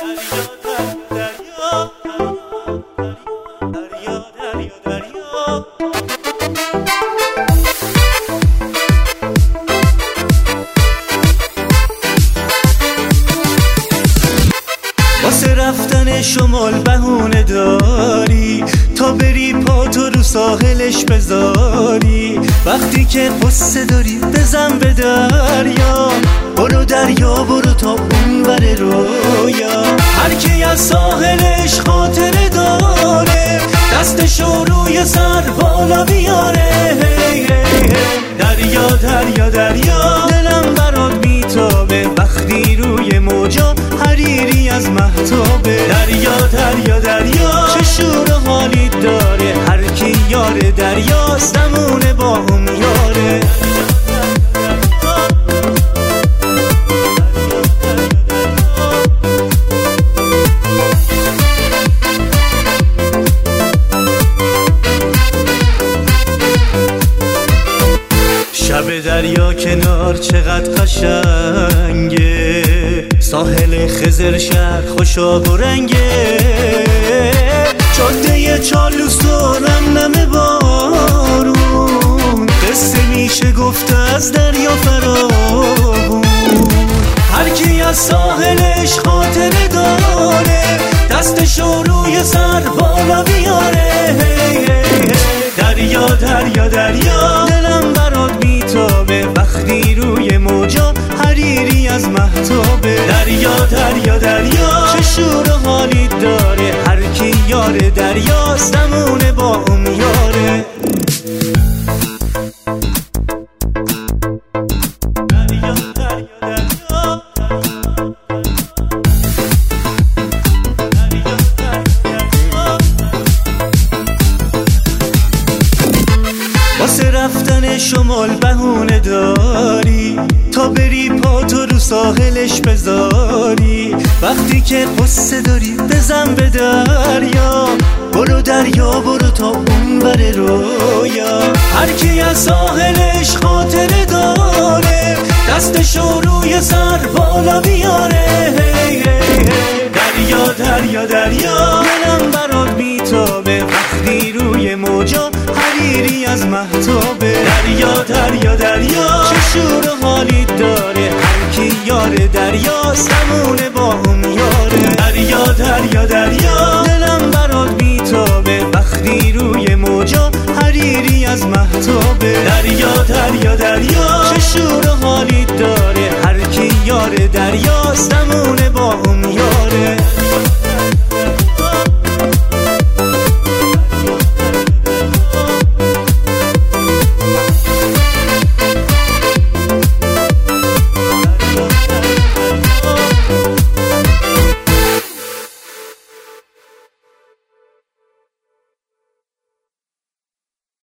واسه رفتن شمال بهونه داری تا بری پاتو رو ساحلش بذاری. وقتی که قصه داری بزن به دریا، برو دریا برو تا اون بره رویا. هر کی از ساحلش خاطره داره دستشو روی سر بالا بیاره. دریا دریا دریا دلم برات میتابه وقتی روی موجا حریری از مهتابه. دریا دریا دریا چه شور و حالی داره، هر کی یار دریاست نمونه با هم یاره. شب دریا کنار چقدر قشنگه، ساحل خضر شهر خوشاب و رنگه. جاده چالوس و رمنم بارون، قصه میشه گفته از دریا فراوون. هر کی از ساحلش خاطره داره دستشو روی سر بالا بیاره. دریا دریا دریا دلم برات میتابه وقتی روی موجا حریری از مهتابه. دریا دریا دریا چه شور و حالی داره، هر کی یار دریاست نمونه با اون یاره. دریا دریا دریا واسه رفتن شمال بهونه داری تا بری پاتو رو ساحلش بذاری. وقتی که قصه داری بزن به دریا، برو دریا برو تا اون بره رویا. هر کی از ساحلش خاطره داره دستشو روی سر بالا بیاره. دریا دریا دریا دلم برات میتابه وقتی روی موجا حریری از مهتابه. دریا دریا دریا چه شور و حالی داره، هر کی یار دریاست نمونه با هم یاره. دریا دریا دریا دلم برات میتابه وقتی روی موجا حریری از مهتابه. دریا دریا دریا چه شور و حالی داره، هر کی یار دریاست نمونه با هم یاره.